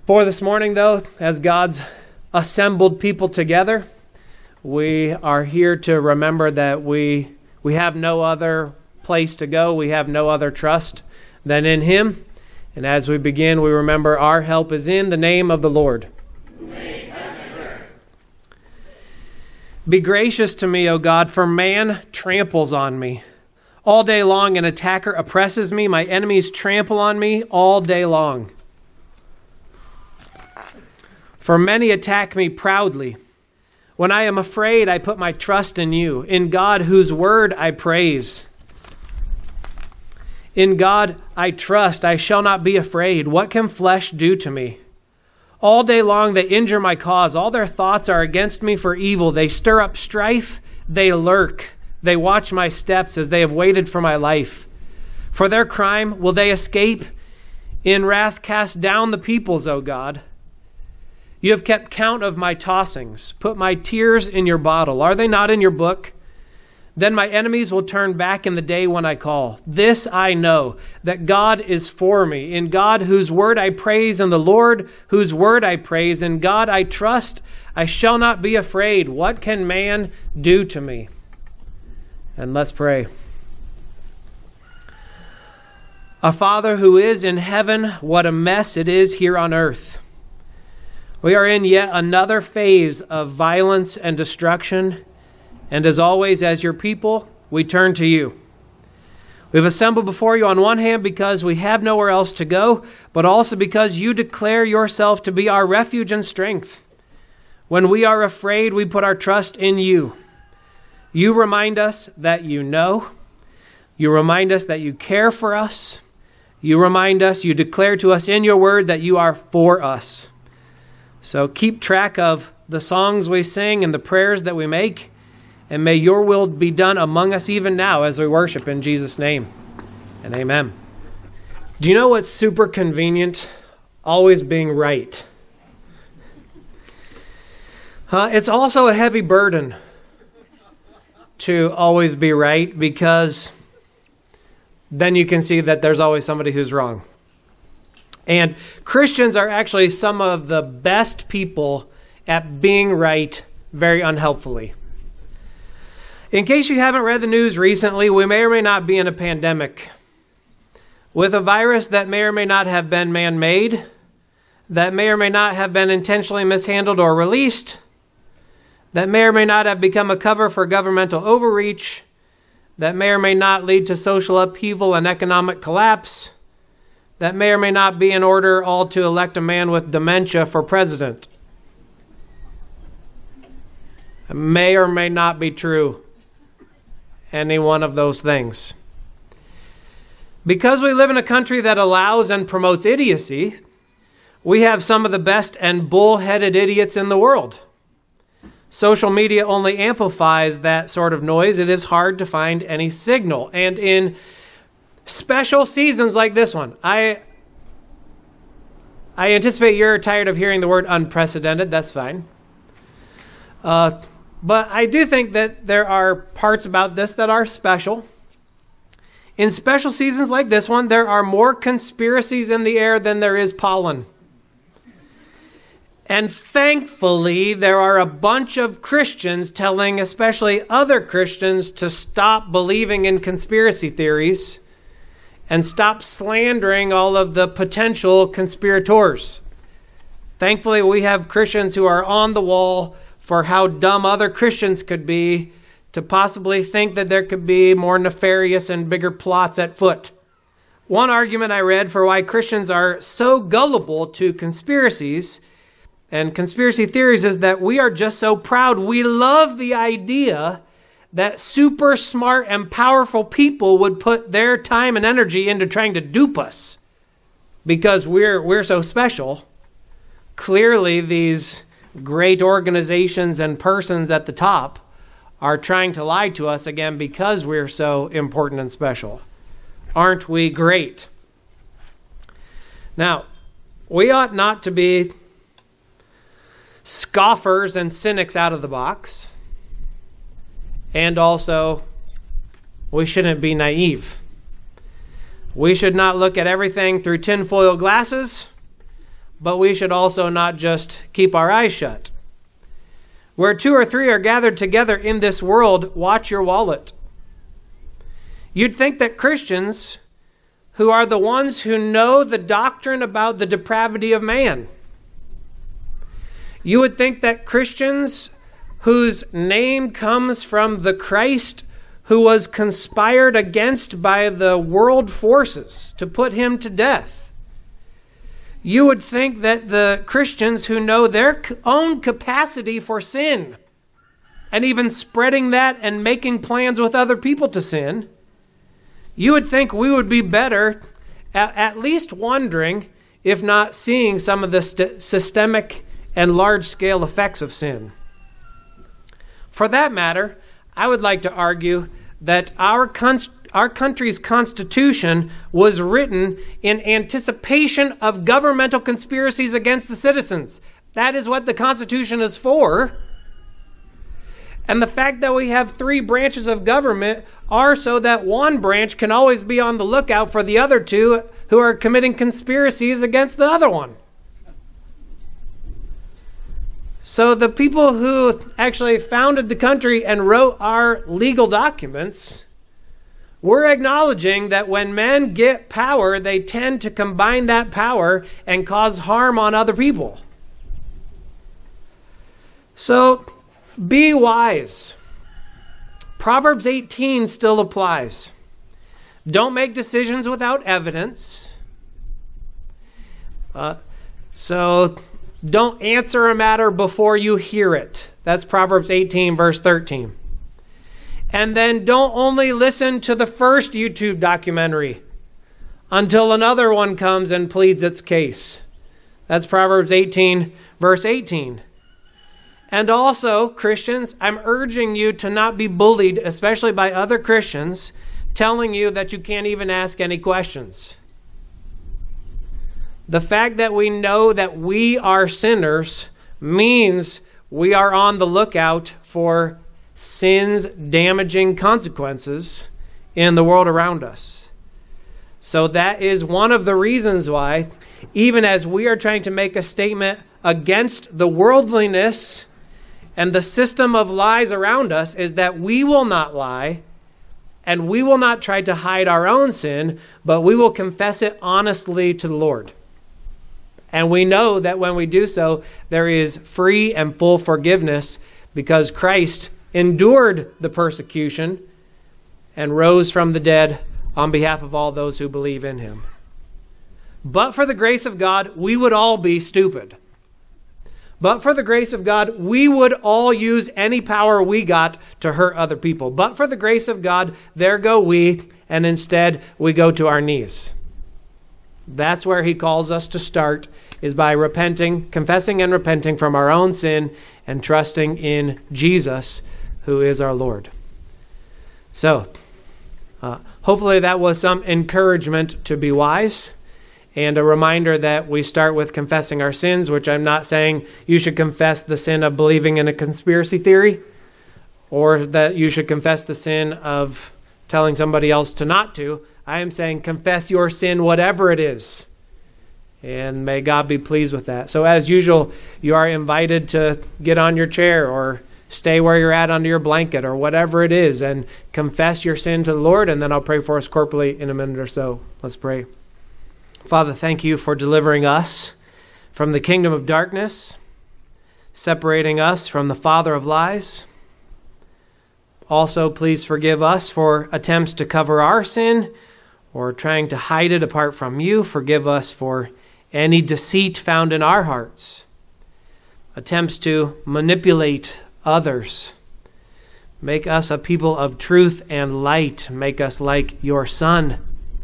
For this morning, though, as God's assembled people together, we are here to remember that we have no other place to go. We have no other trust than in Him. And as we begin, we remember our help is in the name of the Lord. Be gracious to me, O God, for man tramples on me. All day long an attacker oppresses me. My enemies trample on me all day long. For many attack me proudly. When I am afraid, I put my trust in you, in God whose word I praise. In God I trust, I shall not be afraid. What can flesh do to me? All day long they injure my cause. All their thoughts are against me for evil. They stir up strife. They lurk. They watch my steps as they have waited for my life. For their crime will they escape? In wrath cast down the peoples, O God. You have kept count of my tossings. Put my tears in your bottle. Are they not in your book? Then my enemies will turn back in the day when I call. This I know, that God is for me. In God whose word I praise, in the Lord whose word I praise, in God I trust. I shall not be afraid. What can man do to me? And let's pray. Our Father who is in heaven, what a mess it is here on earth. We are in yet another phase of violence and destruction. And as always, as your people, we turn to you. We've assembled before you on one hand because we have nowhere else to go, but also because you declare yourself to be our refuge and strength. When we are afraid, we put our trust in you. You remind us that you know. You remind us that you care for us. You remind us, you declare to us in your word that you are for us. So keep track of the songs we sing and the prayers that we make, and may your will be done among us even now as we worship in Jesus' name. And amen. Do you know what's super convenient? Always being right. It's also a heavy burden to always be right, because then you can see that there's always somebody who's wrong. And Christians are actually some of the best people at being right very unhelpfully. In case you haven't read the news recently, we may or may not be in a pandemic with a virus that may or may not have been man-made, that may or may not have been intentionally mishandled or released, that may or may not have become a cover for governmental overreach, that may or may not lead to social upheaval and economic collapse, that may or may not be in order all to elect a man with dementia for president. It may or may not be true, any one of those things. Because we live in a country that allows and promotes idiocy, we have some of the best and bull-headed idiots in the world. Social media only amplifies that sort of noise. It is hard to find any signal. And in special seasons like this one, I anticipate you're tired of hearing the word unprecedented. That's fine. But I do think that there are parts about this that are special. In special seasons like this one, there are more conspiracies in the air than there is pollen. And thankfully, there are a bunch of Christians telling especially other Christians to stop believing in conspiracy theories and stop slandering all of the potential conspirators. Thankfully, we have Christians who are on the wall for how dumb other Christians could be to possibly think that there could be more nefarious and bigger plots at foot. One argument I read for why Christians are so gullible to conspiracies and conspiracy theories is that we are just so proud. We love the idea that super smart and powerful people would put their time and energy into trying to dupe us because we're so special. Clearly, these great organizations and persons at the top are trying to lie to us again because we're so important and special. Aren't we great? Now, we ought not to be scoffers and cynics out of the box. And also, we shouldn't be naive. We should not look at everything through tinfoil glasses, but we should also not just keep our eyes shut. Where 2 or 3 are gathered together in this world, watch your wallet. You'd think that Christians, who are the ones who know the doctrine about the depravity of man, you would think that Christians whose name comes from the Christ who was conspired against by the world forces to put him to death, you would think that the Christians who know their own capacity for sin, and even spreading that and making plans with other people to sin, you would think we would be better at least wondering, if not seeing, some of the systemic and large-scale effects of sin. For that matter, I would like to argue that our country's constitution was written in anticipation of governmental conspiracies against the citizens. That is what the Constitution is for. And the fact that we have 3 branches of government are so that one branch can always be on the lookout for the other 2 who are committing conspiracies against the other one. So the people who actually founded the country and wrote our legal documents were acknowledging that when men get power, they tend to combine that power and cause harm on other people. So be wise. Proverbs 18 still applies. Don't make decisions without evidence. So don't answer a matter before you hear it. That's Proverbs 18, verse 13. And then don't only listen to the first YouTube documentary until another one comes and pleads its case. That's Proverbs 18, verse 18. And also, Christians, I'm urging you to not be bullied, especially by other Christians, telling you that you can't even ask any questions. The fact that we know that we are sinners means we are on the lookout for sin's damaging consequences in the world around us. So that is one of the reasons why, even as we are trying to make a statement against the worldliness and the system of lies around us, is that we will not lie and we will not try to hide our own sin, but we will confess it honestly to the Lord. And we know that when we do so, there is free and full forgiveness because Christ endured the persecution and rose from the dead on behalf of all those who believe in him. But for the grace of God, we would all be stupid. But for the grace of God, we would all use any power we got to hurt other people. But for the grace of God, there go we, and instead we go to our knees. That's where he calls us to start, is by repenting, confessing and repenting from our own sin and trusting in Jesus, who is our Lord. So, hopefully that was some encouragement to be wise and a reminder that we start with confessing our sins, which I'm not saying you should confess the sin of believing in a conspiracy theory or that you should confess the sin of telling somebody else to not to. I am saying confess your sin, whatever it is. And may God be pleased with that. So as usual, you are invited to get on your chair or stay where you're at under your blanket or whatever it is and confess your sin to the Lord. And then I'll pray for us corporately in a minute or so. Let's pray. Father, thank you for delivering us from the kingdom of darkness, separating us from the father of lies. Also, please forgive us for attempts to cover our sin or trying to hide it apart from you. Forgive us for any deceit found in our hearts, attempts to manipulate others. Make us a people of truth and light. Make us like your Son.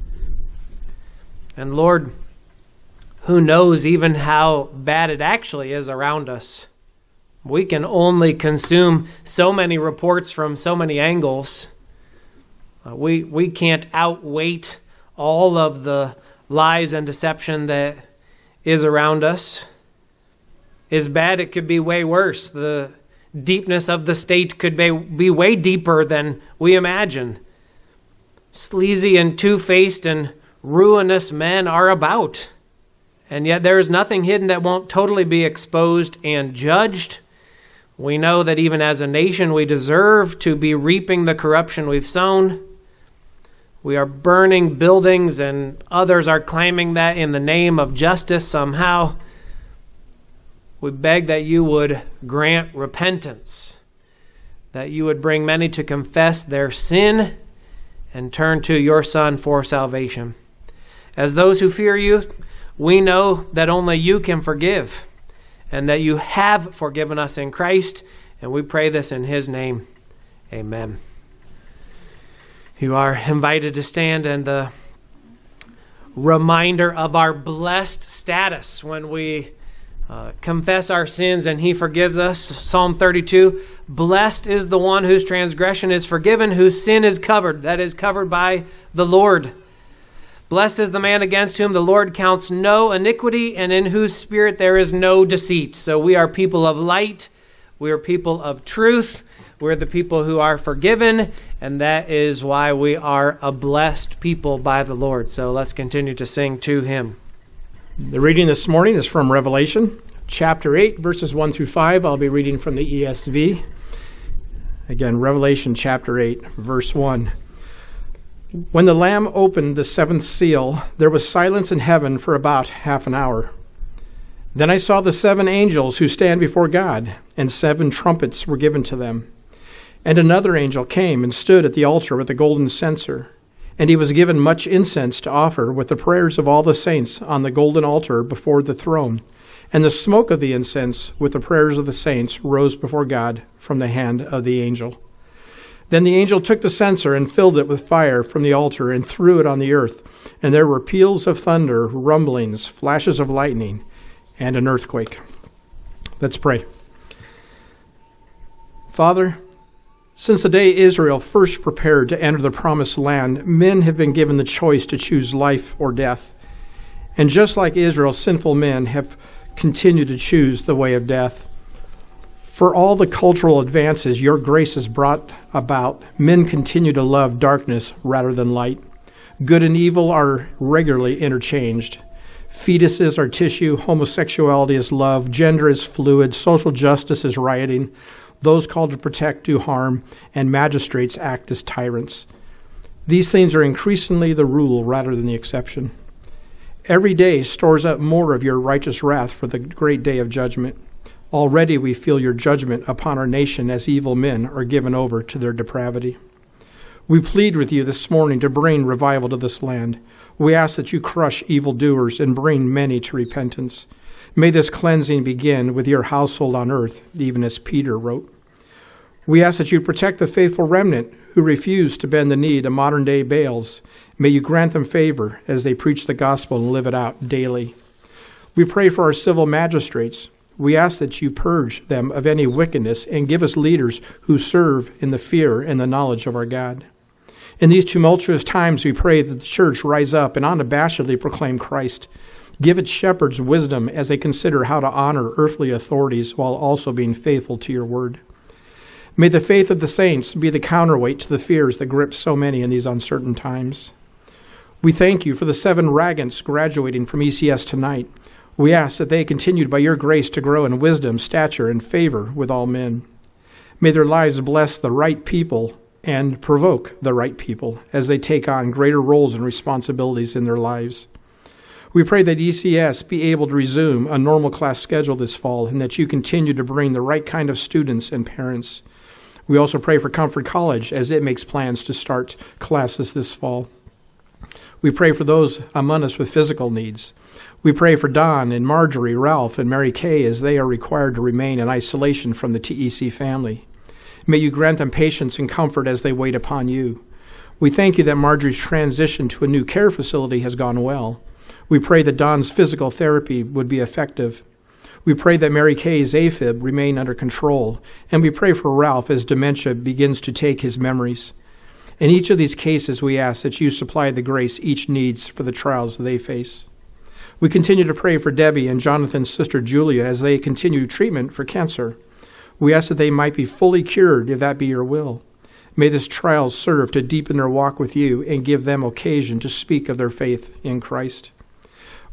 And Lord, who knows even how bad it actually is around us? We can only consume so many reports from so many angles. We can't outweight all of the lies and deception that is around us. As bad, it could be way worse. The deepness of the state could be way deeper than we imagine. Sleazy and two-faced and ruinous men are about. And yet there is nothing hidden that won't totally be exposed and judged. We know that even as a nation, we deserve to be reaping the corruption we've sown. We are burning buildings, and others are claiming that in the name of justice somehow. We beg that you would grant repentance, that you would bring many to confess their sin and turn to your Son for salvation. As those who fear you, we know that only you can forgive, and that you have forgiven us in Christ, and we pray this in his name. Amen. You are invited to stand, and the reminder of our blessed status when we confess our sins and he forgives us. Psalm 32, blessed is the one whose transgression is forgiven, whose sin is covered. That is covered by the Lord. Blessed is the man against whom the Lord counts no iniquity, and in whose spirit there is no deceit. So we are people of light. We are people of truth. We're the people who are forgiven, and that is why we are a blessed people by the Lord. So let's continue to sing to him. The reading this morning is from Revelation, chapter 8, verses 1 through 5. I'll be reading from the ESV. Again, Revelation chapter 8, verse 1. When the Lamb opened the seventh seal, there was silence in heaven for about half an hour. Then I saw the 7 angels who stand before God, and 7 trumpets were given to them. And another angel came and stood at the altar with a golden censer, and he was given much incense to offer with the prayers of all the saints on the golden altar before the throne. And the smoke of the incense with the prayers of the saints rose before God from the hand of the angel. Then the angel took the censer and filled it with fire from the altar and threw it on the earth. And there were peals of thunder, rumblings, flashes of lightning, and an earthquake. Let's pray. Father, since the day Israel first prepared to enter the promised land, men have been given the choice to choose life or death. And just like Israel, sinful men have continued to choose the way of death. For all the cultural advances your grace has brought about, men continue to love darkness rather than light. Good and evil are regularly interchanged. Fetuses are tissue, homosexuality is love, gender is fluid, social justice is rioting. Those called to protect do harm, and magistrates act as tyrants. These things are increasingly the rule rather than the exception. Every day stores up more of your righteous wrath for the great day of judgment. Already we feel your judgment upon our nation as evil men are given over to their depravity. We plead with you this morning to bring revival to this land. We ask that you crush evildoers and bring many to repentance. May this cleansing begin with your household on earth, even as Peter wrote. We ask that you protect the faithful remnant who refuse to bend the knee to modern-day Baals. May you grant them favor as they preach the gospel and live it out daily. We pray for our civil magistrates. We ask that you purge them of any wickedness and give us leaders who serve in the fear and the knowledge of our God. In these tumultuous times, we pray that the church rise up and unabashedly proclaim Christ. Give its shepherds wisdom as they consider how to honor earthly authorities while also being faithful to your word. May the faith of the saints be the counterweight to the fears that grip so many in these uncertain times. We thank you for the 7 Ragants graduating from ECS tonight. We ask that they continued by your grace to grow in wisdom, stature, and favor with all men. May their lives bless the right people and provoke the right people as they take on greater roles and responsibilities in their lives. We pray that ECS be able to resume a normal class schedule this fall and that you continue to bring the right kind of students and parents. We also pray for Comfort College as it makes plans to start classes this fall. We pray for those among us with physical needs. We pray for Don and Marjorie, Ralph, and Mary Kay as they are required to remain in isolation from the TEC family. May you grant them patience and comfort as they wait upon you. We thank you that Marjorie's transition to a new care facility has gone well. We pray that Don's physical therapy would be effective. We pray that Mary Kay's AFib remain under control, and we pray for Ralph as dementia begins to take his memories. In each of these cases, we ask that you supply the grace each needs for the trials they face. We continue to pray for Debbie and Jonathan's sister Julia as they continue treatment for cancer. We ask that they might be fully cured if that be your will. May this trial serve to deepen their walk with you and give them occasion to speak of their faith in Christ.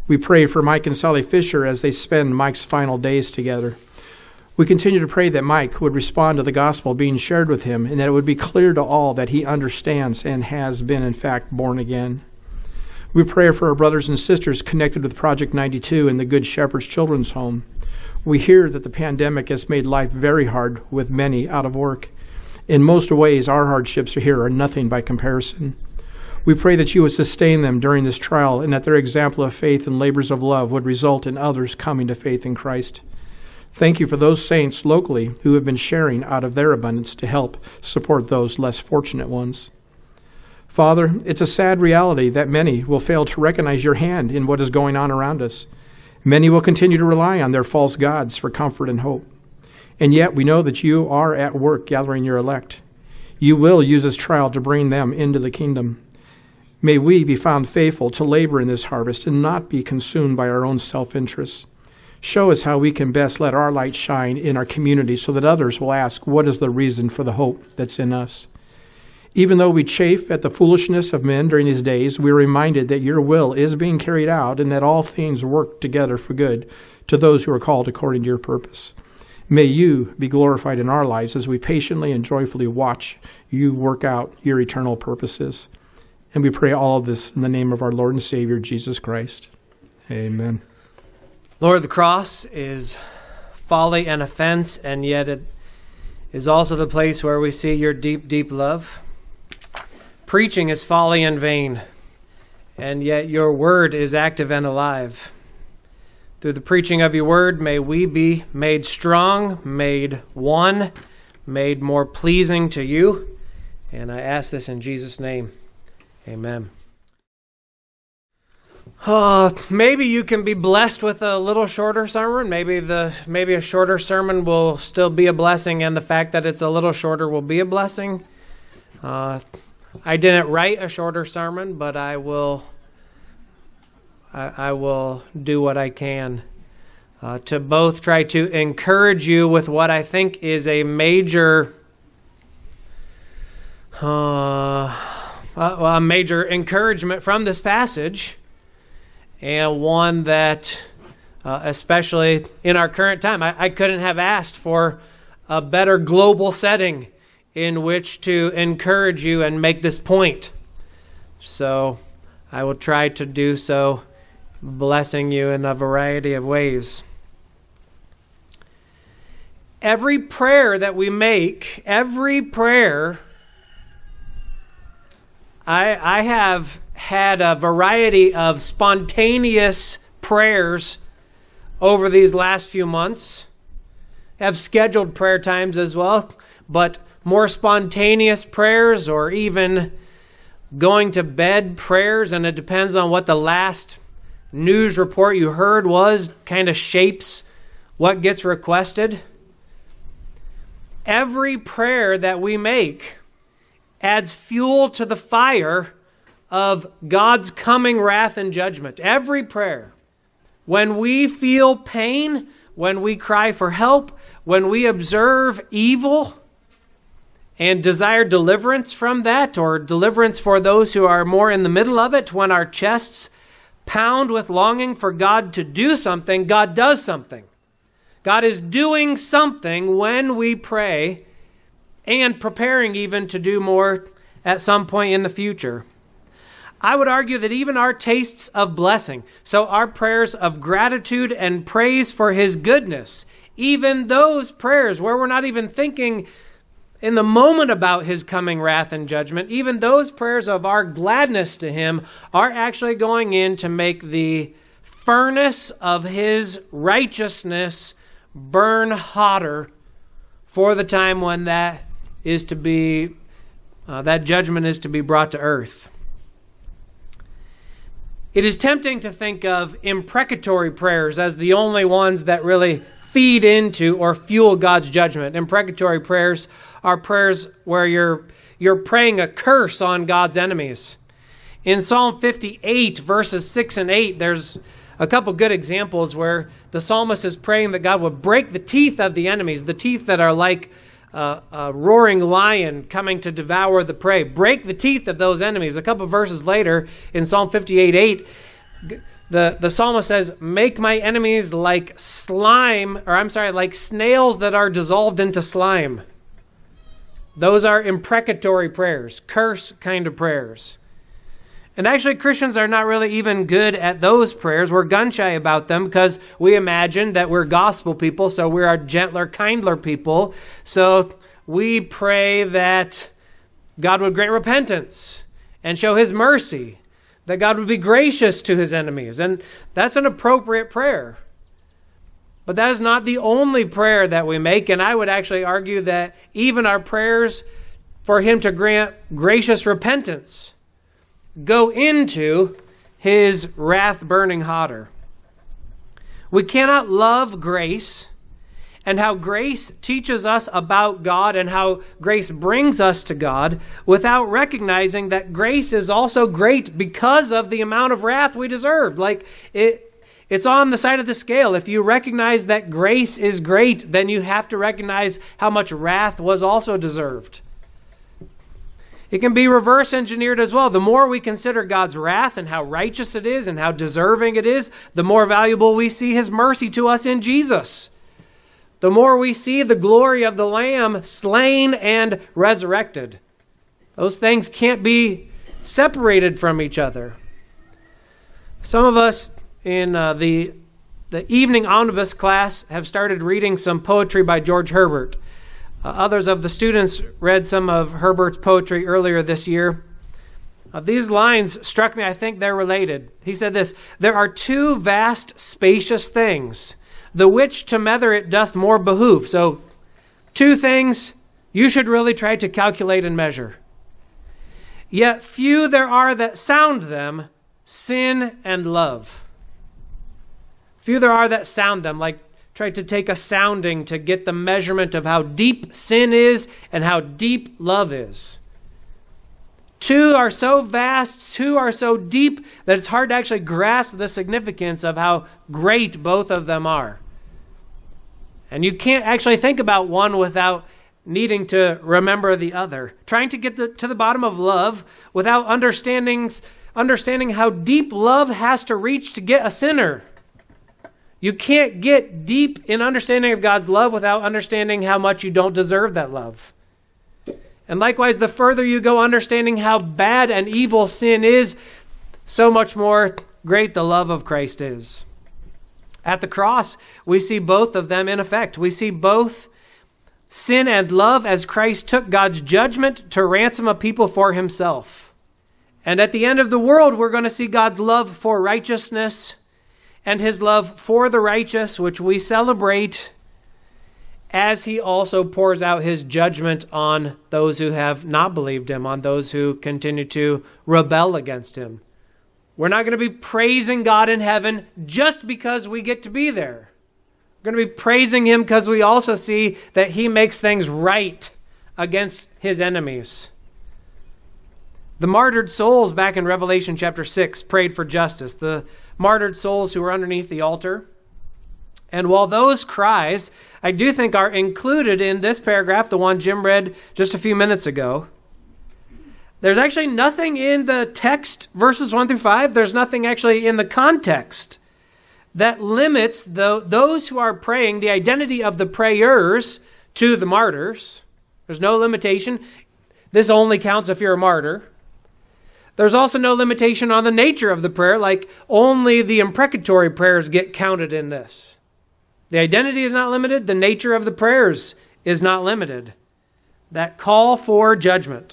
We pray for Mike and Sally Fisher as they spend Mike's final days together. We continue to pray that Mike would respond to the gospel being shared with him and that it would be clear to all that he understands and has been, in fact, born again. We pray for our brothers and sisters connected with Project 92 and the Good Shepherd's Children's Home. We hear that the pandemic has made life very hard with many out of work. In most ways, our hardships here are nothing by comparison. We pray that you would sustain them during this trial and that their example of faith and labors of love would result in others coming to faith in Christ. Thank you for those saints locally who have been sharing out of their abundance to help support those less fortunate ones. Father, it's a sad reality that many will fail to recognize your hand in what is going on around us. Many will continue to rely on their false gods for comfort and hope. And yet we know that you are at work gathering your elect. You will use this trial to bring them into the kingdom. May we be found faithful to labor in this harvest and not be consumed by our own self-interests. Show us how we can best let our light shine in our community so that others will ask, what is the reason for the hope that's in us? Even though we chafe at the foolishness of men during these days, we are reminded that your will is being carried out and that all things work together for good to those who are called according to your purpose. May you be glorified in our lives as we patiently and joyfully watch you work out your eternal purposes. And we pray all of this in the name of our Lord and Savior, Jesus Christ. Amen. Lord, the cross is folly and offense, and yet it is also the place where we see your deep, deep love. Preaching is folly and vain, and yet your word is active and alive. Through the preaching of your word, may we be made strong, made one, made more pleasing to you. And I ask this in Jesus' name. Amen. Maybe you can be blessed with a little shorter sermon. Maybe a shorter sermon will still be a blessing, and the fact that it's a little shorter will be a blessing. I didn't write a shorter sermon, but I will do what I can to both try to encourage you with what I think is a major encouragement from this passage, and one that, especially in our current time, I couldn't have asked for a better global setting in which to encourage you and make this point. So I will try to do so, blessing you in a variety of ways. Every prayer that we make, every prayer, I have had a variety of spontaneous prayers over these last few months. I have scheduled prayer times as well, but more spontaneous prayers or even going to bed prayers, and it depends on what the last news report you heard was, kind of shapes what gets requested. Every prayer that we make adds fuel to the fire of God's coming wrath and judgment. Every prayer. When we feel pain, when we cry for help, when we observe evil and desire deliverance from that, or deliverance for those who are more in the middle of it, when our chests pound with longing for God to do something, God does something. God is doing something when we pray, and preparing even to do more at some point in the future. I would argue that even our tastes of blessing, so our prayers of gratitude and praise for His goodness, even those prayers where we're not even thinking in the moment about His coming wrath and judgment, even those prayers of our gladness to Him are actually going in to make the furnace of His righteousness burn hotter for the time when that is to be, that judgment is to be brought to earth. It is tempting to think of imprecatory prayers as the only ones that really feed into or fuel God's judgment. Imprecatory prayers are prayers where you're praying a curse on God's enemies. In Psalm 58, verses 6 and 8, there's a couple good examples where the psalmist is praying that God would break the teeth of the enemies, the teeth that are like a roaring lion coming to devour the prey. Break the teeth of those enemies. A couple verses later, in Psalm 58:8, The psalmist says, make my enemies like like snails that are dissolved into slime. Those are imprecatory prayers, curse kind of prayers. And actually, Christians are not really even good at those prayers. We're gun-shy about them because we imagine that we're gospel people, so we are gentler, kindler people. So we pray that God would grant repentance and show his mercy, that God would be gracious to his enemies. And that's an appropriate prayer. But that is not the only prayer that we make, and I would actually argue that even our prayers for him to grant gracious repentance go into his wrath burning hotter. We cannot love grace and how grace teaches us about God and how grace brings us to God without recognizing that grace is also great because of the amount of wrath we deserved. It's on the side of the scale. If you recognize that grace is great, then you have to recognize how much wrath was also deserved. It can be reverse engineered as well. The more we consider God's wrath and how righteous it is and how deserving it is, the more valuable we see his mercy to us in Jesus. The more we see the glory of the Lamb slain and resurrected. Those things can't be separated from each other. Some of us in the evening omnibus class have started reading some poetry by George Herbert. Others of the students read some of Herbert's poetry earlier this year. These lines struck me. I think they're related. He said this: there are two vast, spacious things, the which to measure it doth more behoove. So, two things you should really try to calculate and measure. Yet few there are that sound them, sin and love. Few there are that sound them, like try to take a sounding to get the measurement of how deep sin is and how deep love is. Two are so vast, two are so deep that it's hard to actually grasp the significance of how great both of them are. And you can't actually think about one without needing to remember the other. Trying to get to the bottom of love without understanding how deep love has to reach to get a sinner. You can't get deep in understanding of God's love without understanding how much you don't deserve that love. And likewise, the further you go understanding how bad and evil sin is, so much more great the love of Christ is. At the cross, we see both of them in effect. We see both sin and love as Christ took God's judgment to ransom a people for himself. And at the end of the world, we're going to see God's love for righteousness and his love for the righteous, which we celebrate, as he also pours out his judgment on those who have not believed him, on those who continue to rebel against him. We're not going to be praising God in heaven just because we get to be there. We're going to be praising him because we also see that he makes things right against his enemies. The martyred souls back in Revelation chapter 6 prayed for justice. The martyred souls who were underneath the altar. And while those cries, I do think, are included in this paragraph, the one Jim read just a few minutes ago, there's actually nothing in the text, verses 1 through 5, there's nothing actually in the context that limits those who are praying, the identity of the prayers, to the martyrs. There's no limitation. This only counts if you're a martyr. There's also no limitation on the nature of the prayer, like only the imprecatory prayers get counted in this. The identity is not limited. The nature of the prayers is not limited. That call for judgment.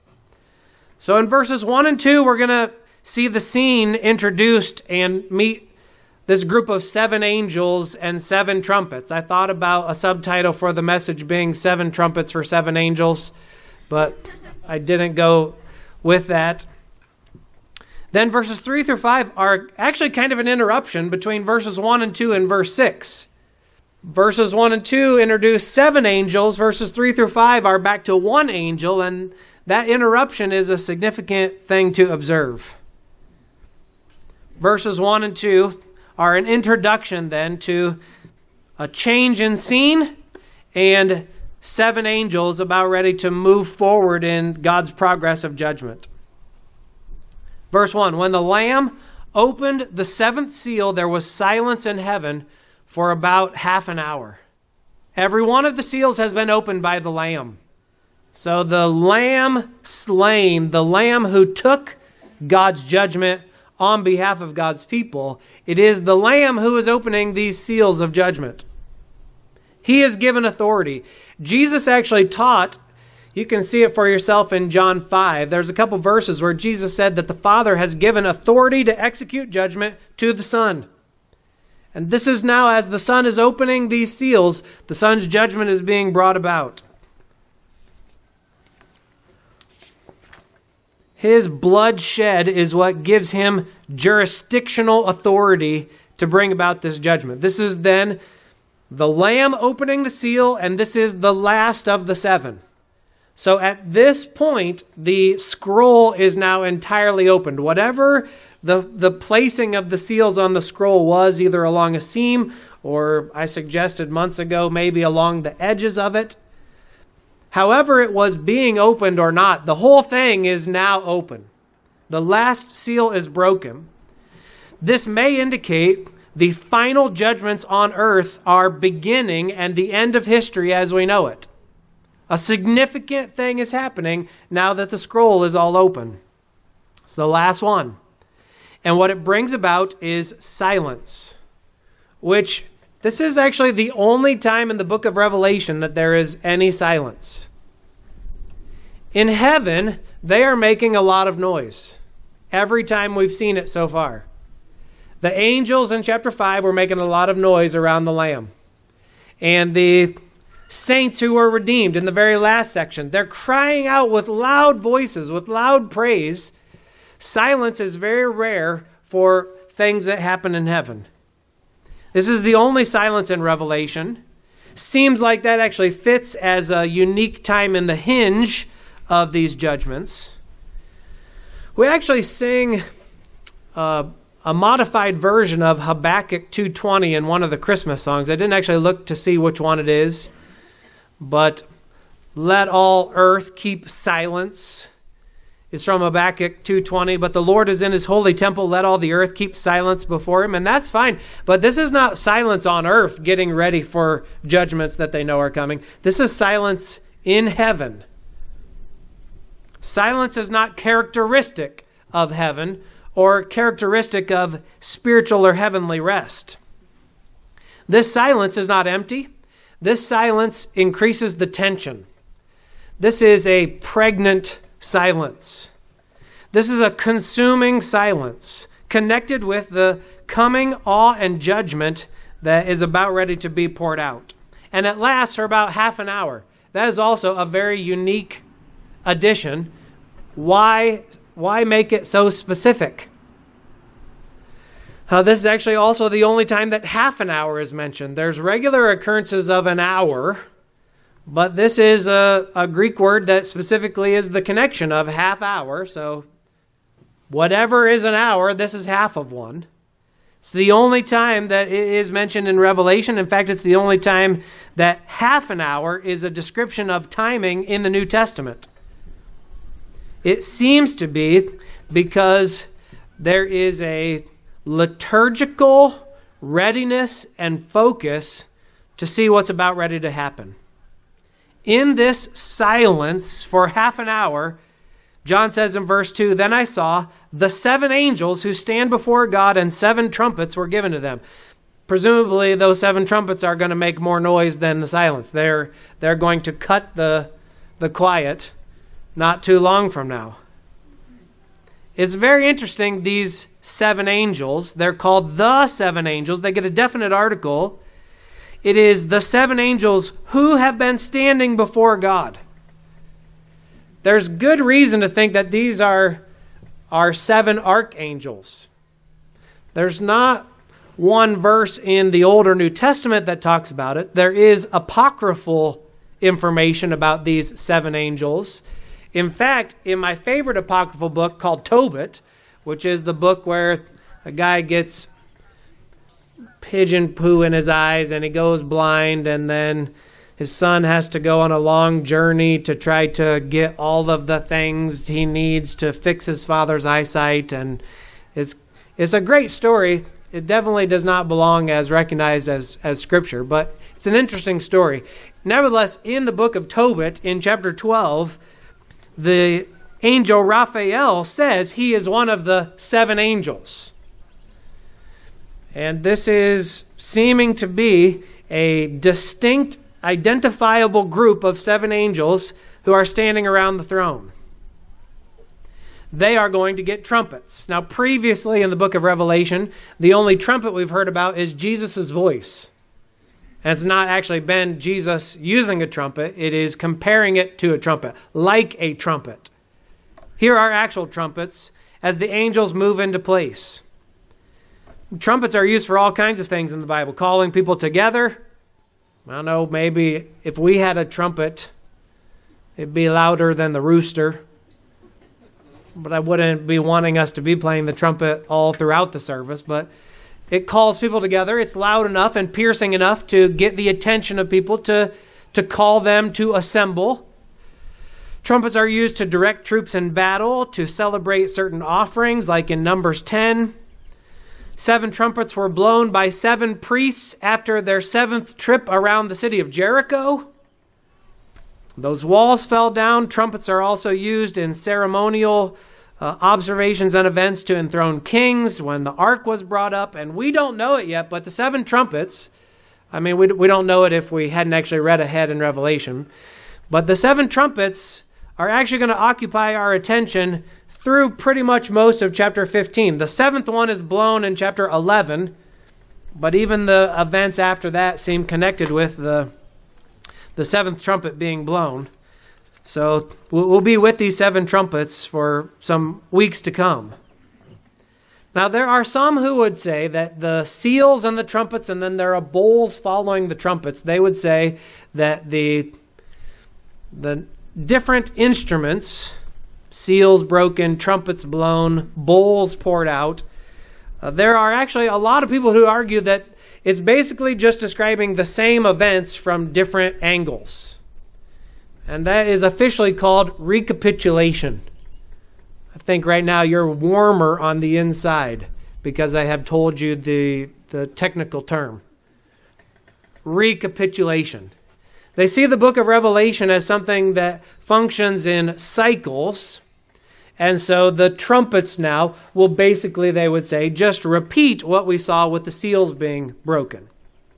So in verses 1 and 2, we're going to see the scene introduced and meet this group of 7 angels and 7 trumpets. I thought about a subtitle for the message being 7 trumpets for 7 angels, but I didn't go with that. Then verses 3 through 5 are actually kind of an interruption between verses 1 and 2 and verse 6. Verses 1 and 2 introduce 7 angels. Verses 3 through 5 are back to 1 angel, and that interruption is a significant thing to observe. Verses 1 and 2 are an introduction then to a change in scene and 7 angels about ready to move forward in God's progress of judgment. Verse 1, when the Lamb opened the seventh seal, there was silence in heaven for about half an hour. Every one of the seals has been opened by the Lamb. So the Lamb slain, the Lamb who took God's judgment on behalf of God's people, it is the Lamb who is opening these seals of judgment. He is given authority. Jesus actually taught, you can see it for yourself in John 5. There's a couple verses where Jesus said that the Father has given authority to execute judgment to the Son. And this is now, as the Son is opening these seals, the Son's judgment is being brought about. His blood shed is what gives him jurisdictional authority to bring about this judgment. This is then the Lamb opening the seal, and this is the last of the seven. So at this point, the scroll is now entirely opened. Whatever the placing of the seals on the scroll was, either along a seam or, I suggested months ago, maybe along the edges of it. However it was being opened or not, the whole thing is now open. The last seal is broken. This may indicate the final judgments on earth are beginning and the end of history as we know it. A significant thing is happening now that the scroll is all open. It's the last one. And what it brings about is silence, which this is actually the only time in the book of Revelation that there is any silence. In heaven, they are making a lot of noise every time we've seen it so far. The angels in chapter 5 were making a lot of noise around the Lamb. And the saints who were redeemed in the very last section, they're crying out with loud voices, with loud praise. Silence is very rare for things that happen in heaven. This is the only silence in Revelation. Seems like that actually fits as a unique time in the hinge of these judgments. We actually sing a modified version of Habakkuk 2:20 in one of the Christmas songs. I didn't actually look to see which one it is, but let all earth keep silence is from Habakkuk 2:20. But the Lord is in his holy temple. Let all the earth keep silence before him. And that's fine. But this is not silence on earth getting ready for judgments that they know are coming. This is silence in heaven. Silence is not characteristic of heaven or characteristic of spiritual or heavenly rest. This silence is not empty. This silence increases the tension. This is a pregnant silence. This is a consuming silence connected with the coming awe and judgment that is about ready to be poured out. And it lasts for about half an hour. That is also a very unique addition. Why make it so specific? This is actually also the only time that half an hour is mentioned. There's regular occurrences of an hour, but this is a Greek word that specifically is the connection of half hour. So whatever is an hour, this is half of one. It's the only time that it is mentioned in Revelation. In fact, it's the only time that half an hour is a description of timing in the New Testament. It seems to be because there is a liturgical readiness and focus to see what's about ready to happen. In this silence for half an hour, John says in verse 2, "Then I saw the seven angels who stand before God, and seven trumpets were given to them." Presumably, those seven trumpets are going to make more noise than the silence. They're going to cut the quiet not too long from now. It's very interesting, these seven angels. They're called the seven angels. They get a definite article. It is the seven angels who have been standing before God. There's good reason to think that these are seven archangels. There's not one verse in the Old or New Testament that talks about it. There is apocryphal information about these seven angels. In fact, in my favorite apocryphal book called Tobit, which is the book where a guy gets pigeon poo in his eyes and he goes blind, and then his son has to go on a long journey to try to get all of the things he needs to fix his father's eyesight, and It's a great story. It definitely does not belong as recognized as Scripture, but it's an interesting story. Nevertheless, in the book of Tobit, in chapter 12, the angel Raphael says he is one of the 7 angels. And this is seeming to be a distinct, identifiable group of 7 angels who are standing around the throne. They are going to get trumpets. Now, previously in the book of Revelation, the only trumpet we've heard about is Jesus' voice. And it's not actually been Jesus using a trumpet. It is comparing it to a trumpet, like a trumpet. Here are actual trumpets as the angels move into place. Trumpets are used for all kinds of things in the Bible, calling people together. I don't know, maybe if we had a trumpet, it'd be louder than the rooster. But I wouldn't be wanting us to be playing the trumpet all throughout the service. But it calls people together. It's loud enough and piercing enough to get the attention of people, to call them to assemble. Trumpets are used to direct troops in battle, to celebrate certain offerings, like in Numbers 10. 7 trumpets were blown by 7 priests after their 7th trip around the city of Jericho. Those walls fell down. Trumpets are also used in ceremonial observations and events to enthrone kings when the ark was brought up. And we don't know it yet, but the 7 trumpets, I mean, we don't know it if we hadn't actually read ahead in Revelation. But the 7 trumpets are actually going to occupy our attention through pretty much most of chapter 15. The 7th one is blown in chapter 11, but even the events after that seem connected with the 7th trumpet being blown. So we'll be with these 7 trumpets for some weeks to come. Now, there are some who would say that the seals and the trumpets, and then there are bowls following the trumpets, they would say that the different instruments, seals broken, trumpets blown, bowls poured out, there are actually a lot of people who argue that it's basically just describing the same events from different angles. And that is officially called recapitulation. I think right now you're warmer on the inside because I have told you the technical term. Recapitulation. They see the book of Revelation as something that functions in cycles. And so the trumpets now will basically, they would say, just repeat what we saw with the seals being broken.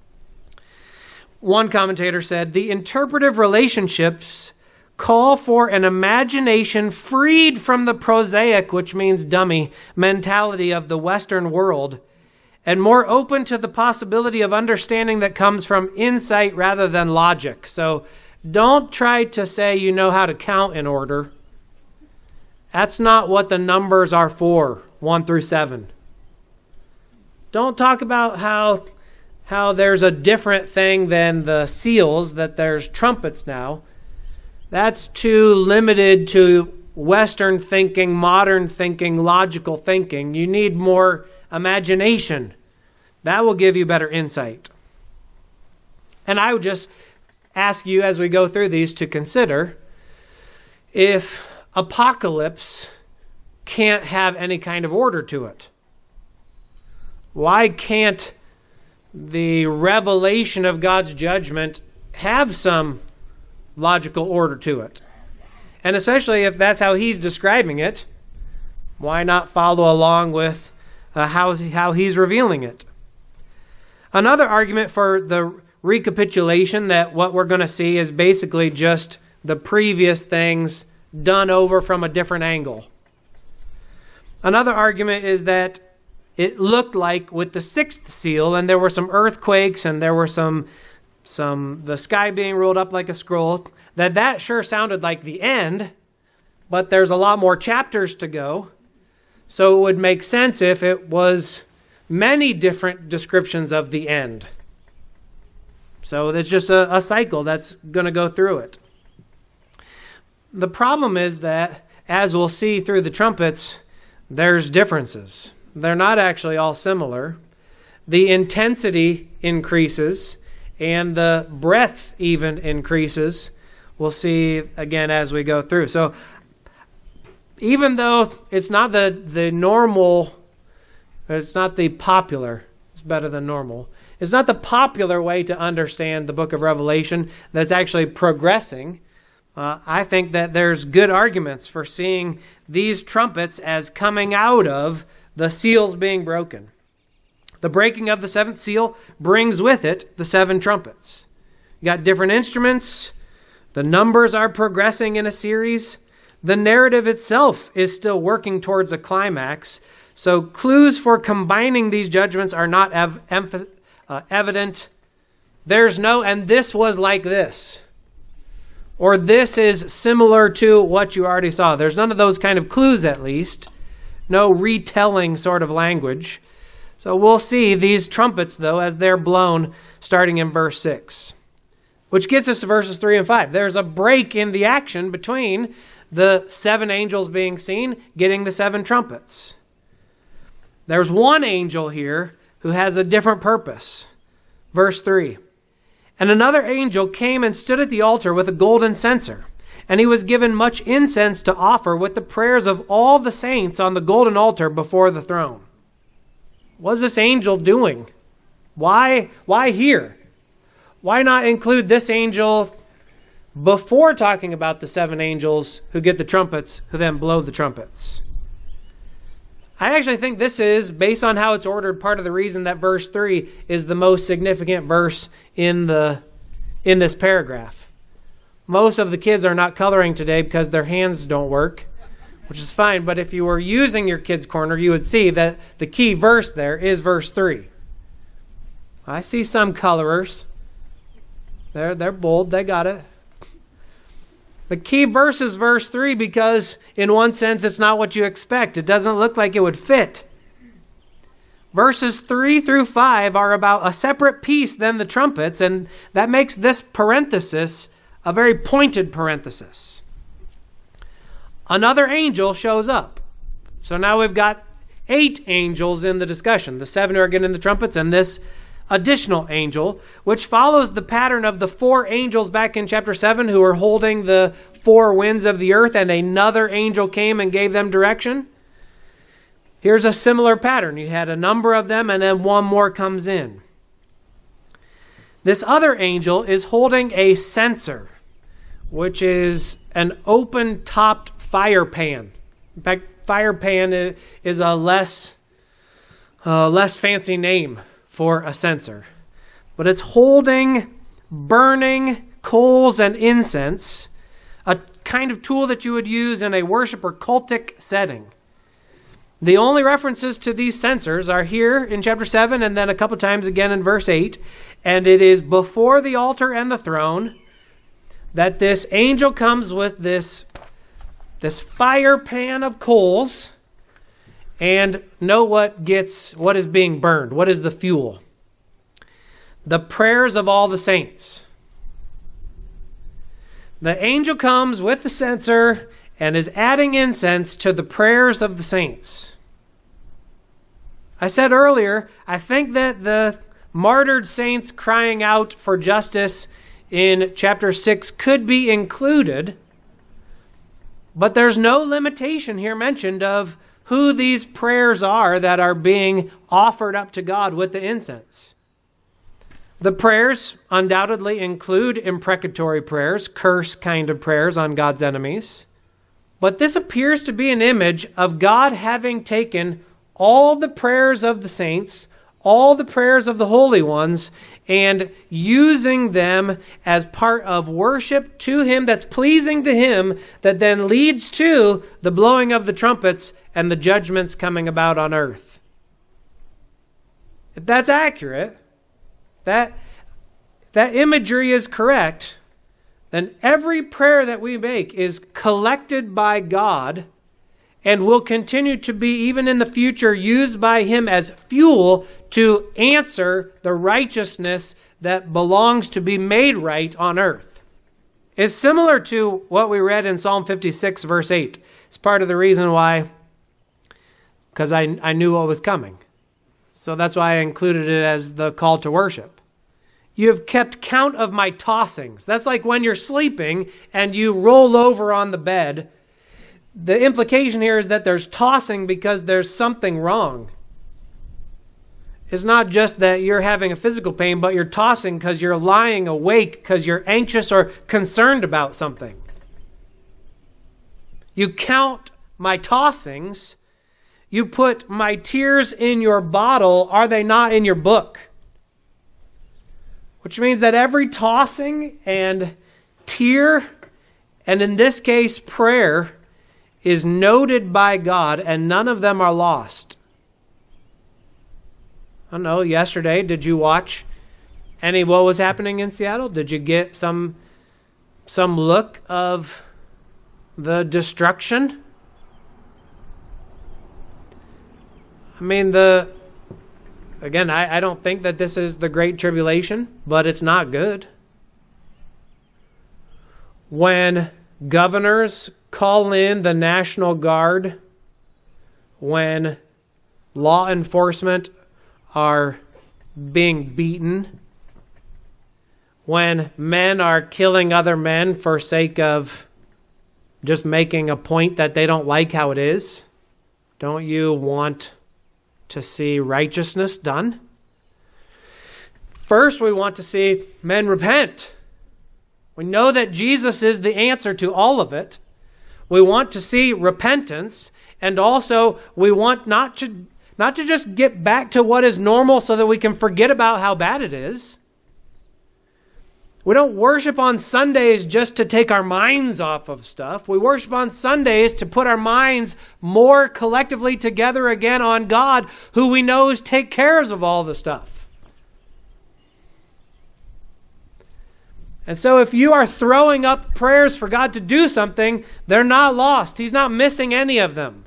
One commentator said, the interpretive relationships call for an imagination freed from the prosaic, which means dummy, mentality of the Western world, and more open to the possibility of understanding that comes from insight rather than logic. So don't try to say you know how to count in order. That's not what the numbers are for, 1 through 7. Don't talk about how there's a different thing than the seals, that there's trumpets now. That's too limited to Western thinking, modern thinking, logical thinking. You need more imagination. That will give you better insight. And I would just ask you as we go through these to consider if apocalypse can't have any kind of order to it. Why can't the revelation of God's judgment have some logical order to it? And especially if that's how he's describing it, why not follow along with how he's revealing it? Another argument for the recapitulation, that what we're going to see is basically just the previous things done over from a different angle. Another argument is that it looked like with the 6th seal, and there were some earthquakes, and there were some the sky being rolled up like a scroll, that sure sounded like the end, but there's a lot more chapters to go. So it would make sense if it was many different descriptions of the end. So it's just a cycle that's going to go through it. The problem is that, as we'll see through the trumpets, there's differences. They're not actually all similar. The intensity increases, and the breadth even increases. We'll see again as we go through. So even though it's not the normal It's not the popular, it's better than normal. It's not the popular way to understand the book of Revelation that's actually progressing. I think that there's good arguments for seeing these trumpets as coming out of the seals being broken. The breaking of the seventh seal brings with it the seven trumpets. You got different instruments. The numbers are progressing in a series. The narrative itself is still working towards a climax. So clues for combining these judgments are not evident. There's no, and this was like this. Or this is similar to what you already saw. There's none of those kind of clues, at least. No retelling sort of language. So we'll see these trumpets, though, as they're blown, starting in verse 6. Which gets us to verses 3 and 5. There's a break in the action between the seven angels being seen, getting the seven trumpets. There's one angel here who has a different purpose. Verse 3. And another angel came and stood at the altar with a golden censer, and he was given much incense to offer with the prayers of all the saints on the golden altar before the throne. What's this angel doing? Why here? Why not include this angel before talking about the seven angels who get the trumpets, who then blow the trumpets? I actually think this is, based on how it's ordered, part of the reason that verse 3 is the most significant verse in this paragraph. Most of the kids are not coloring today because their hands don't work, which is fine. But if you were using your kids' corner, you would see that the key verse there is verse 3. I see some colorers. They're bold. They got it. The key verse is verse 3 because, in one sense, it's not what you expect. It doesn't look like it would fit. Verses 3 through 5 are about a separate piece than the trumpets, and that makes this parenthesis a very pointed parenthesis. Another angel shows up. So now we've got 8 angels in the discussion. The 7 who are getting the trumpets and this additional angel, which follows the pattern of the 4 angels back in chapter 7 who were holding the 4 winds of the earth, and another angel came and gave them direction. Here's a similar pattern. You had a number of them, and then one more comes in. This other angel is holding a censer, which is an open-topped fire pan. In fact, fire pan is a less fancy name for a censer. But it's holding burning coals and incense, a kind of tool that you would use in a worship or cultic setting. The only references to these censers are here in chapter 7 and then a couple times again in verse 8. And it is before the altar and the throne that this angel comes with this fire pan of coals. And know what is being burned. What is the fuel? The prayers of all the saints. The angel comes with the censer and is adding incense to the prayers of the saints. I said earlier, I think that the martyred saints crying out for justice in chapter 6 could be included, but there's no limitation here mentioned of who these prayers are that are being offered up to God with the incense. The prayers undoubtedly include imprecatory prayers, curse kind of prayers on God's enemies. But this appears to be an image of God having taken all the prayers of the saints, all the prayers of the holy ones, and using them as part of worship to Him that's pleasing to Him, that then leads to the blowing of the trumpets and the judgments coming about on earth. If that's accurate, that imagery is correct, then every prayer that we make is collected by God and will continue to be, even in the future, used by Him as fuel to answer the righteousness that belongs to be made right on earth. It's similar to what we read in Psalm 56, verse 8. It's part of the reason why, because I knew what was coming. So that's why I included it as the call to worship. You have kept count of my tossings. That's like when you're sleeping and you roll over on the bed. The implication here is that there's tossing because there's something wrong. is not just that you're having a physical pain, but you're tossing because you're lying awake because you're anxious or concerned about something. You count my tossings. You put my tears in your bottle. Are they not in your book? Which means that every tossing and tear, and in this case prayer, is noted by God, and none of them are lost. I don't know, yesterday, did you watch any of what was happening in Seattle? Did you get some look of the destruction? I mean, again, I don't think that this is the Great Tribulation, but it's not good. When governors call in the National Guard, when law enforcement are being beaten, when men are killing other men for sake of just making a point that they don't like how it is, don't you want to see righteousness done? First, we want to see men repent. We know that Jesus is the answer to all of it. We want to see repentance, and also we want not to just get back to what is normal so that we can forget about how bad it is. We don't worship on Sundays just to take our minds off of stuff. We worship on Sundays to put our minds more collectively together again on God, who we know takes care of all the stuff. And so if you are throwing up prayers for God to do something, they're not lost. He's not missing any of them.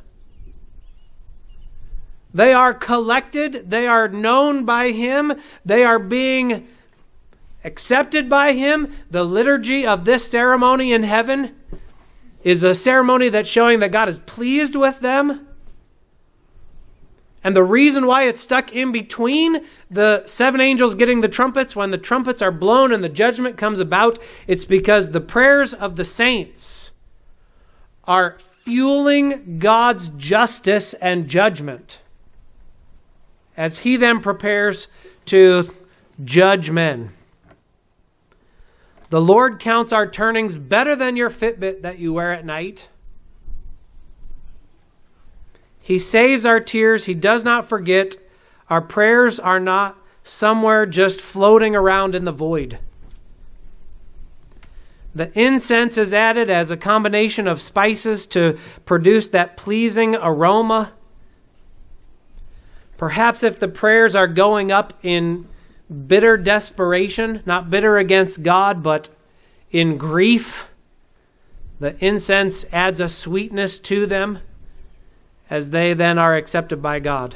They are collected. They are known by Him. They are being accepted by Him. The liturgy of this ceremony in heaven is a ceremony that's showing that God is pleased with them. And the reason why it's stuck in between the 7 angels getting the trumpets, when the trumpets are blown and the judgment comes about, it's because the prayers of the saints are fueling God's justice and judgment as He then prepares to judge men. The Lord counts our turnings better than your Fitbit that you wear at night. He saves our tears. He does not forget. Our prayers are not somewhere just floating around in the void. The incense is added as a combination of spices to produce that pleasing aroma. Perhaps if the prayers are going up in bitter desperation, not bitter against God, but in grief, the incense adds a sweetness to them as they then are accepted by God.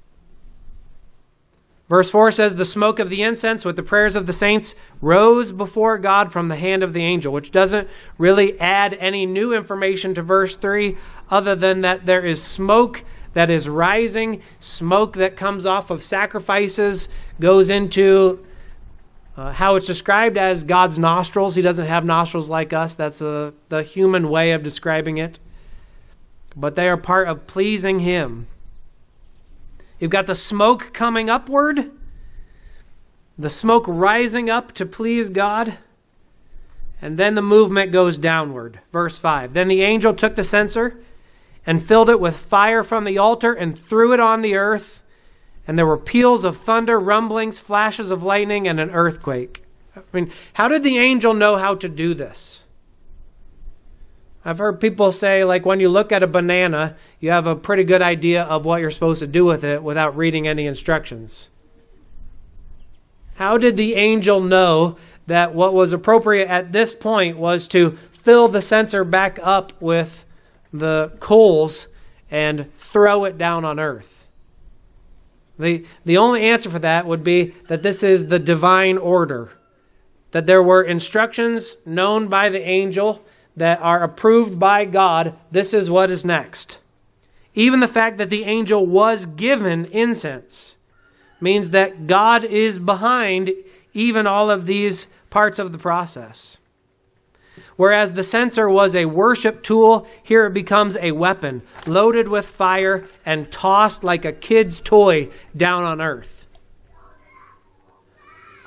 Verse 4 says, the smoke of the incense with the prayers of the saints rose before God from the hand of the angel, which doesn't really add any new information to verse 3 other than that there is smoke that is rising, smoke that comes off of sacrifices, goes into how it's described as God's nostrils. He doesn't have nostrils like us. That's the human way of describing it. But they are part of pleasing Him. You've got the smoke coming upward, the smoke rising up to please God, and then the movement goes downward. Verse 5, then the angel took the censer and filled it with fire from the altar and threw it on the earth, and there were peals of thunder, rumblings, flashes of lightning, and an earthquake. I mean, how did the angel know how to do this? I've heard people say, like, when you look at a banana, you have a pretty good idea of what you're supposed to do with it without reading any instructions. How did the angel know that what was appropriate at this point was to fill the censer back up with the coals and throw it down on earth? The only answer for that would be that this is the divine order, that there were instructions known by the angel that are approved by God. This is what is next. Even the fact that the angel was given incense means that God is behind even all of these parts of the process. Whereas the censer was a worship tool, here it becomes a weapon, loaded with fire and tossed like a kid's toy down on earth.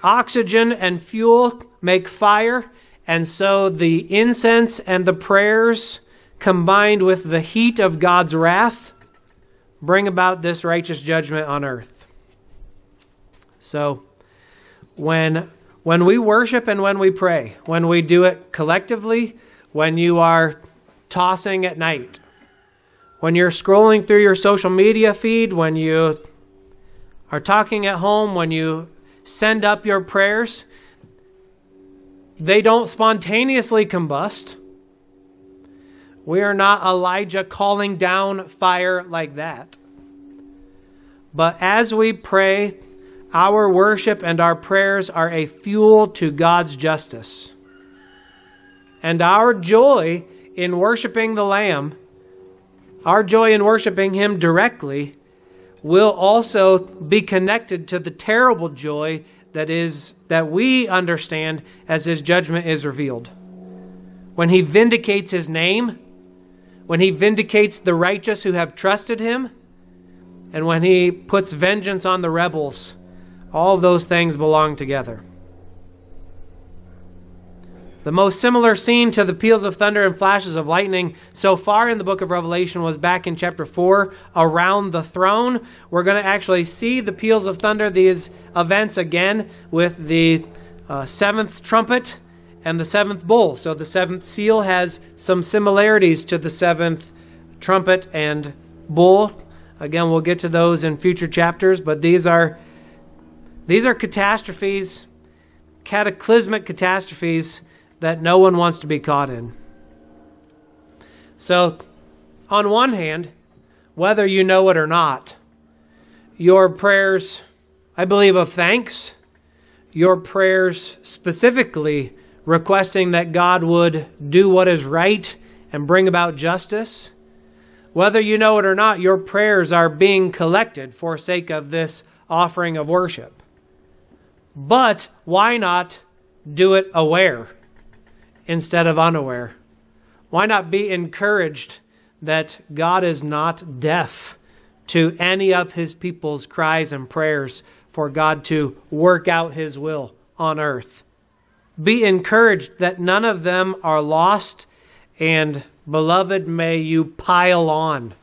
oxygen and fuel make fire, and so the incense and the prayers combined with the heat of God's wrath bring about this righteous judgment on earth. So when we worship and when we pray, when we do it collectively, when you are tossing at night, when you're scrolling through your social media feed, when you are talking at home, when you send up your prayers, they don't spontaneously combust. We are not Elijah calling down fire like that. But as we pray, our worship and our prayers are a fuel to God's justice. And our joy in worshiping the Lamb, our joy in worshiping Him directly, will also be connected to the terrible joy that we understand as His judgment is revealed. When He vindicates His name, when He vindicates the righteous who have trusted Him, and when He puts vengeance on the rebels, all of those things belong together. The most similar scene to the peals of thunder and flashes of lightning so far in the book of Revelation was back in chapter 4, around the throne. We're going to actually see the peals of thunder, these events again, with the seventh trumpet and the seventh bowl. So the seventh seal has some similarities to the seventh trumpet and bowl. Again, we'll get to those in future chapters, but these are catastrophes, cataclysmic catastrophes that no one wants to be caught in. So, on one hand, whether you know it or not, your prayers, I believe, of thanks, your prayers specifically requesting that God would do what is right and bring about justice, whether you know it or not, your prayers are being collected for sake of this offering of worship. But why not do it aware instead of unaware? Why not be encouraged that God is not deaf to any of His people's cries and prayers for God to work out His will on earth? Be encouraged that none of them are lost, and beloved, may you pile on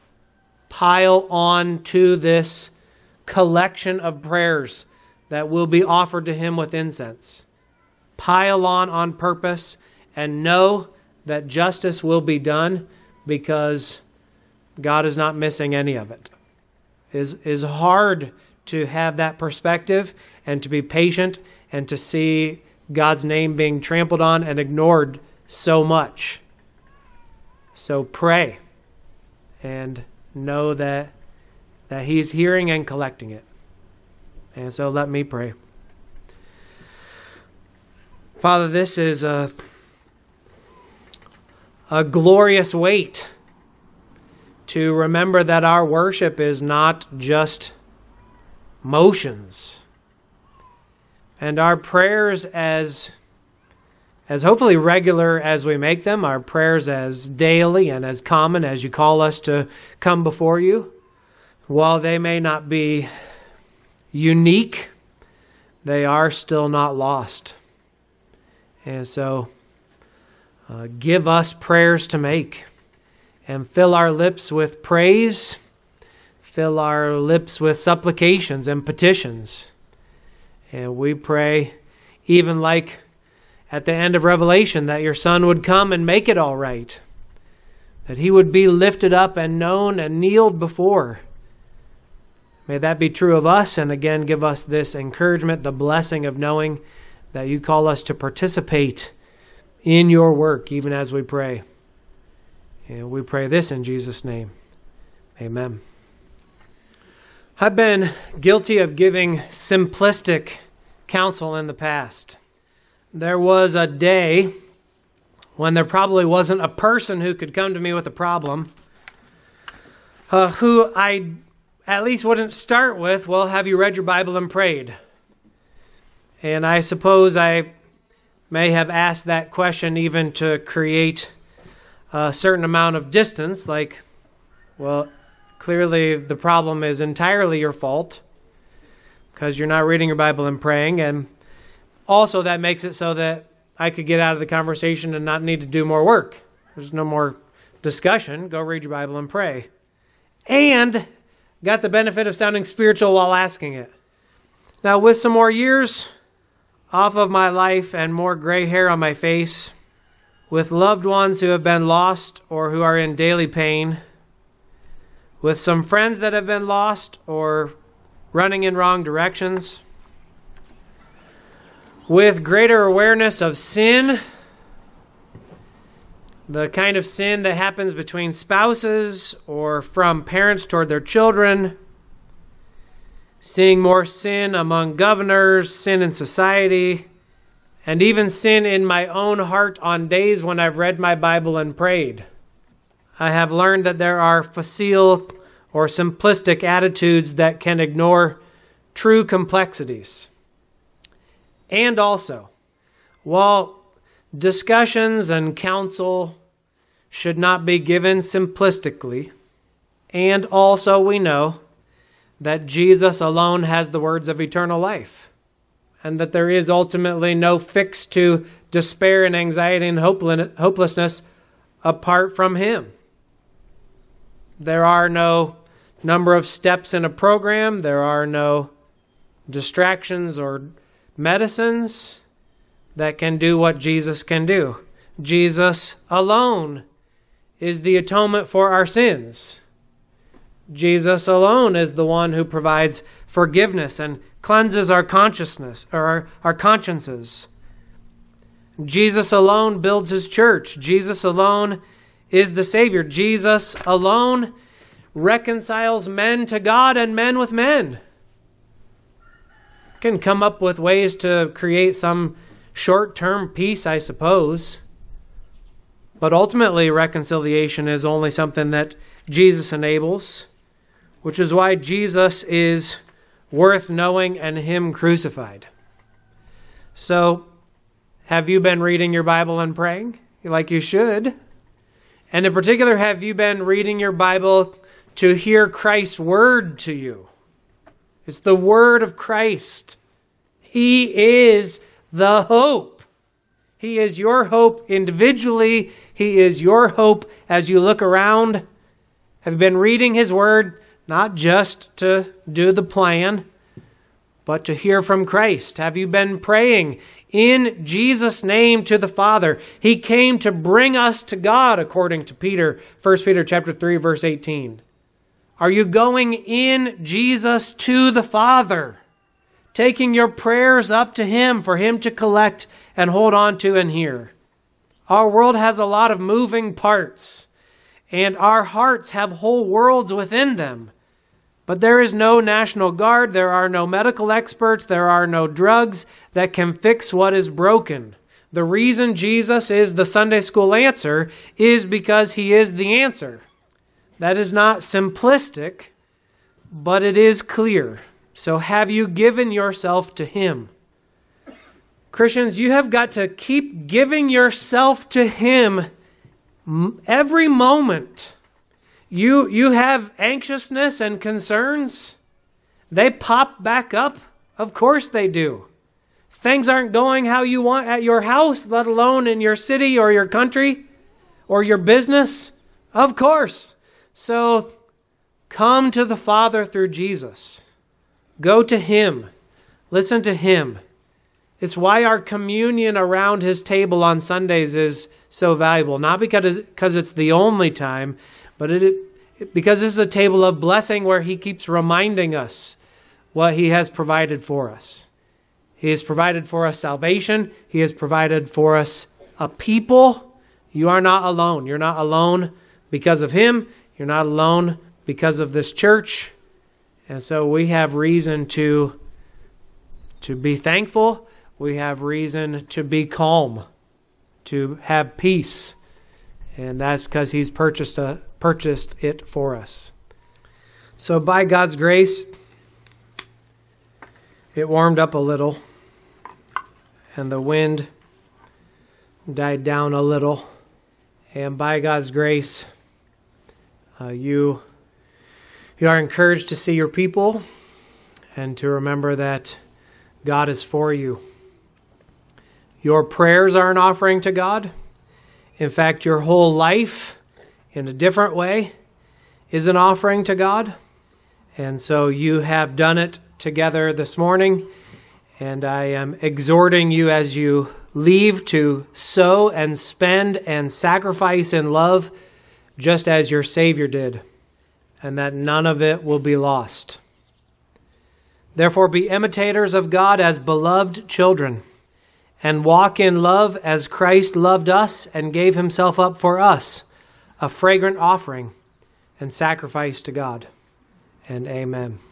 to this collection of prayers that will be offered to Him with incense. Pile on purpose, and know that justice will be done, because God is not missing any of it. It is hard to have that perspective and to be patient and to see God's name being trampled on and ignored so much. So pray and know that He's hearing and collecting it. And so let me pray. Father, this is a glorious weight to remember that our worship is not just motions. And our prayers, as hopefully regular as we make them, our prayers as daily and as common as you call us to come before you, while they may not be unique, they are still not lost. And so give us prayers to make, and fill our lips with praise, fill our lips with supplications and petitions. And we pray, even like at the end of Revelation, that your Son would come and make it all right, that He would be lifted up and known and kneeled before. May that be true of us, and again give us this encouragement, the blessing of knowing that you call us to participate in your work even as we pray. And we pray this in Jesus' name. Amen. I've been guilty of giving simplistic counsel in the past. There was a day when there probably wasn't a person who could come to me with a problem who I at least wouldn't start with, well, have you read your Bible and prayed? And I suppose I may have asked that question even to create a certain amount of distance, like, well, clearly the problem is entirely your fault because you're not reading your Bible and praying, and Also, that makes it so that I could get out of the conversation and not need to do more work. There's no more discussion. Go read your Bible and pray. And got the benefit of sounding spiritual while asking it. Now, with some more years off of my life and more gray hair on my face, with loved ones who have been lost or who are in daily pain, with some friends that have been lost or running in wrong directions, with greater awareness of sin, the kind of sin that happens between spouses or from parents toward their children, seeing more sin among governors, sin in society, and even sin in my own heart on days when I've read my Bible and prayed. I have learned that there are facile or simplistic attitudes that can ignore true complexities. And also, while discussions and counsel should not be given simplistically, and also we know that Jesus alone has the words of eternal life, and that there is ultimately no fix to despair and anxiety and hopelessness apart from Him. There are no number of steps in a program. There are no distractions or medicines that can do what Jesus can do. Jesus alone is the atonement for our sins. Jesus alone is the one who provides forgiveness and cleanses our consciousness or our consciences. Jesus alone builds His church. Jesus alone is the Savior. Jesus alone reconciles men to God and men with men. Can come up with ways to create some short-term peace, I suppose. But ultimately, reconciliation is only something that Jesus enables, which is why Jesus is worth knowing and Him crucified. So, have you been reading your Bible and praying like you should? And in particular, have you been reading your Bible to hear Christ's word to you? It's the word of Christ. He is the hope. He is your hope individually. He is your hope as you look around. Have you been reading His word, not just to do the plan, but to hear from Christ? Have you been praying in Jesus' name to the Father? He came to bring us to God, according to Peter, 1 Peter chapter 3, verse 18. Are you going in Jesus to the Father, taking your prayers up to Him for Him to collect and hold on to and hear? Our world has a lot of moving parts, and our hearts have whole worlds within them. But there is no National Guard, there are no medical experts, there are no drugs that can fix what is broken. The reason Jesus is the Sunday school answer is because He is the answer. That is not simplistic, but it is clear. So have you given yourself to Him? Christians, you have got to keep giving yourself to Him every moment. You have anxiousness and concerns. They pop back up. Of course they do. Things aren't going how you want at your house, let alone in your city or your country or your business. Of course. So come to the Father through Jesus. Go to Him. Listen to Him. It's why our communion around His table on Sundays is so valuable. Not because it's the only time, but because this is a table of blessing where He keeps reminding us what He has provided for us. He has provided for us salvation. He has provided for us a people. You are not alone. You're not alone because of Him. You're not alone because of this church. And so we have reason to be thankful. We have reason to be calm, to have peace. And that's because He's purchased it for us. So by God's grace, it warmed up a little, and the wind died down a little. And by God's grace, you are encouraged to see your people and to remember that God is for you. Your prayers are an offering to God. In fact, your whole life, in a different way, is an offering to God. And so you have done it together this morning. And I am exhorting you as you leave to sow and spend and sacrifice in love, just as your Savior did, and that none of it will be lost. Therefore, be imitators of God as beloved children, and walk in love as Christ loved us and gave himself up for us, a fragrant offering and sacrifice to God. And amen.